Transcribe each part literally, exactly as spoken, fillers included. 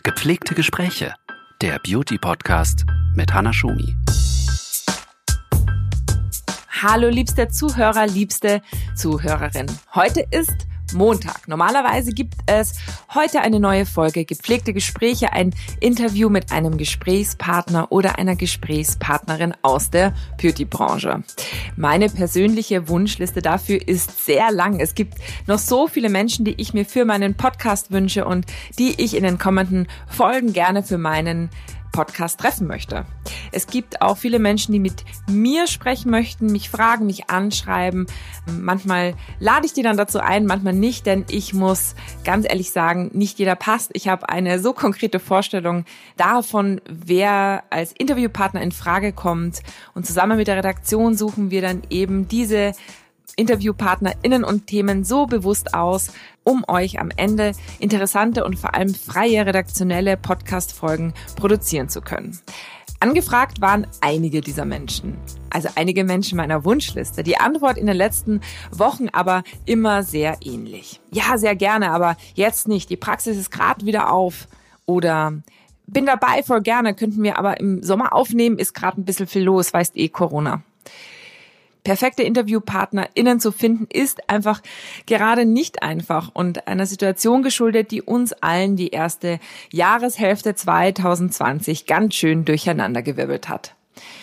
Gepflegte Gespräche, der Beauty-Podcast mit Hannah Schumi. Hallo liebster Zuhörer, liebste Zuhörerin. Heute ist Montag. Normalerweise gibt es heute eine neue Folge Gepflegte Gespräche, ein Interview mit einem Gesprächspartner oder einer Gesprächspartnerin aus der Beauty-Branche. Meine persönliche Wunschliste dafür ist sehr lang. Es gibt noch so viele Menschen, die ich mir für meinen Podcast wünsche und die ich in den kommenden Folgen gerne für meinen Podcast treffen möchte. Es gibt auch viele Menschen, die mit mir sprechen möchten, mich fragen, mich anschreiben. Manchmal lade ich die dann dazu ein, manchmal nicht, denn ich muss ganz ehrlich sagen, nicht jeder passt. Ich habe eine so konkrete Vorstellung davon, wer als Interviewpartner in Frage kommt. Und zusammen mit der Redaktion suchen wir dann eben diese InterviewpartnerInnen und Themen so bewusst aus, um euch am Ende interessante und vor allem freie redaktionelle Podcast-Folgen produzieren zu können. Angefragt waren einige dieser Menschen, also einige Menschen meiner Wunschliste. Die Antwort in den letzten Wochen aber immer sehr ähnlich. Ja, sehr gerne, aber jetzt nicht. Die Praxis ist gerade wieder auf. Oder bin dabei, voll gerne, könnten wir aber im Sommer aufnehmen, ist gerade ein bisschen viel los, weißt eh, Corona. Perfekte InterviewpartnerInnen zu finden, ist einfach gerade nicht einfach und einer Situation geschuldet, die uns allen die erste Jahreshälfte zwanzig zwanzig ganz schön durcheinandergewirbelt hat.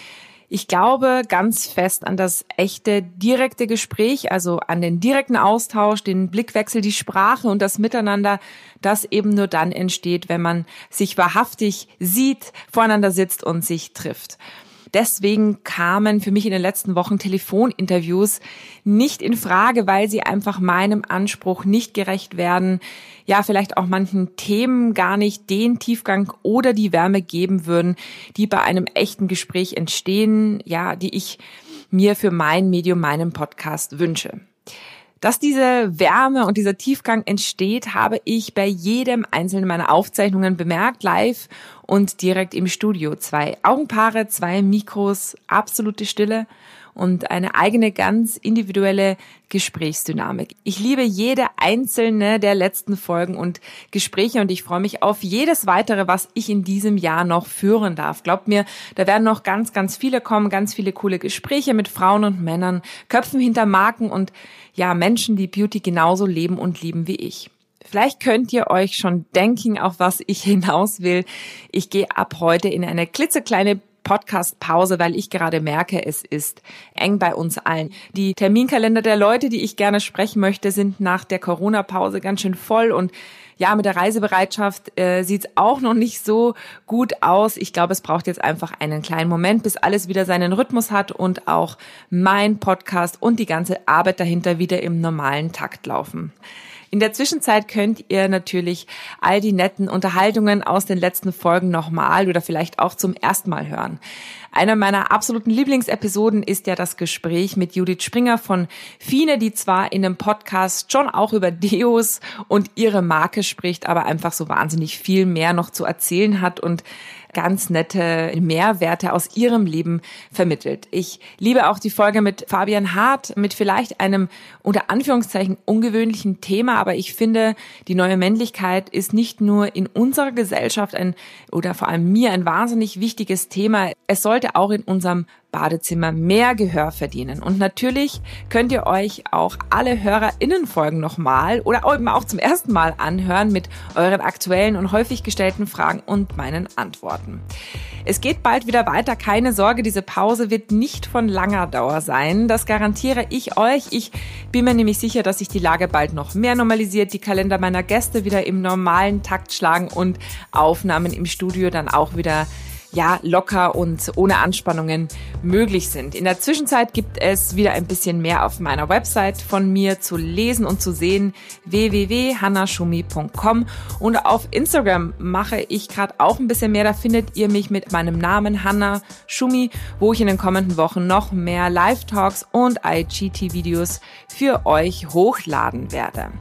Ich glaube ganz fest an das echte, direkte Gespräch, also an den direkten Austausch, den Blickwechsel, die Sprache und das Miteinander, das eben nur dann entsteht, wenn man sich wahrhaftig sieht, voreinander sitzt und sich trifft. Deswegen kamen für mich in den letzten Wochen Telefoninterviews nicht in Frage, weil sie einfach meinem Anspruch nicht gerecht werden, ja, vielleicht auch manchen Themen gar nicht den Tiefgang oder die Wärme geben würden, die bei einem echten Gespräch entstehen, ja, die ich mir für mein Medium, meinen Podcast wünsche. Dass diese Wärme und dieser Tiefgang entsteht, habe ich bei jedem einzelnen meiner Aufzeichnungen bemerkt, live und direkt im Studio. Zwei Augenpaare, zwei Mikros, absolute Stille und eine eigene, ganz individuelle Gesprächsdynamik. Ich liebe jede einzelne der letzten Folgen und Gespräche und ich freue mich auf jedes weitere, was ich in diesem Jahr noch führen darf. Glaubt mir, da werden noch ganz, ganz viele kommen, ganz viele coole Gespräche mit Frauen und Männern, Köpfen hinter Marken und ja, Menschen, die Beauty genauso leben und lieben wie ich. Vielleicht könnt ihr euch schon denken, auf was ich hinaus will. Ich gehe ab heute in eine klitzekleine Podcast-Pause, weil ich gerade merke, es ist eng bei uns allen. Die Terminkalender der Leute, die ich gerne sprechen möchte, sind nach der Corona-Pause ganz schön voll und ja, mit der Reisebereitschaft äh, sieht's auch noch nicht so gut aus. Ich glaube, es braucht jetzt einfach einen kleinen Moment, bis alles wieder seinen Rhythmus hat und auch mein Podcast und die ganze Arbeit dahinter wieder im normalen Takt laufen. In der Zwischenzeit könnt ihr natürlich all die netten Unterhaltungen aus den letzten Folgen nochmal oder vielleicht auch zum ersten Mal hören. Einer meiner absoluten Lieblingsepisoden ist ja das Gespräch mit Judith Springer von Fine, die zwar in dem Podcast schon auch über Deos und ihre Marke spricht, aber einfach so wahnsinnig viel mehr noch zu erzählen hat und ganz nette Mehrwerte aus ihrem Leben vermittelt. Ich liebe auch die Folge mit Fabian Hart, mit vielleicht einem unter Anführungszeichen ungewöhnlichen Thema, aber ich finde, die neue Männlichkeit ist nicht nur in unserer Gesellschaft ein oder vor allem mir ein wahnsinnig wichtiges Thema. Es sollte auch in unserem Badezimmer mehr Gehör verdienen. Und natürlich könnt ihr euch auch alle HörerInnen-Folgen nochmal oder eben auch zum ersten Mal anhören mit euren aktuellen und häufig gestellten Fragen und meinen Antworten. Es geht bald wieder weiter, keine Sorge, diese Pause wird nicht von langer Dauer sein. Das garantiere ich euch. Ich bin mir nämlich sicher, dass sich die Lage bald noch mehr normalisiert, die Kalender meiner Gäste wieder im normalen Takt schlagen und Aufnahmen im Studio dann auch wieder ja, locker und ohne Anspannungen möglich sind. In der Zwischenzeit gibt es wieder ein bisschen mehr auf meiner Website von mir zu lesen und zu sehen, w w w punkt hannah schumi punkt com, und auf Instagram mache ich gerade auch ein bisschen mehr. Da findet ihr mich mit meinem Namen Hannah Schumi, wo ich in den kommenden Wochen noch mehr Live-Talks und I G T-Videos für euch hochladen werde.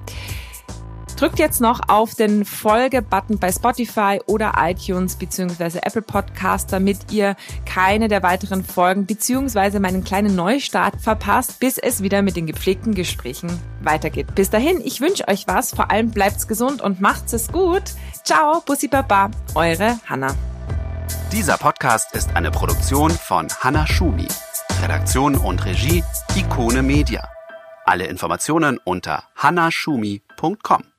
Drückt jetzt noch auf den Folge-Button bei Spotify oder iTunes bzw. Apple Podcast, damit ihr keine der weiteren Folgen bzw. meinen kleinen Neustart verpasst, bis es wieder mit den gepflegten Gesprächen weitergeht. Bis dahin, ich wünsche euch was, vor allem bleibt's gesund und macht's es gut. Ciao, Bussi Baba, eure Hanna. Dieser Podcast ist eine Produktion von Hanna Schumi. Redaktion und Regie Ikone Media. Alle Informationen unter hanna schumi punkt com.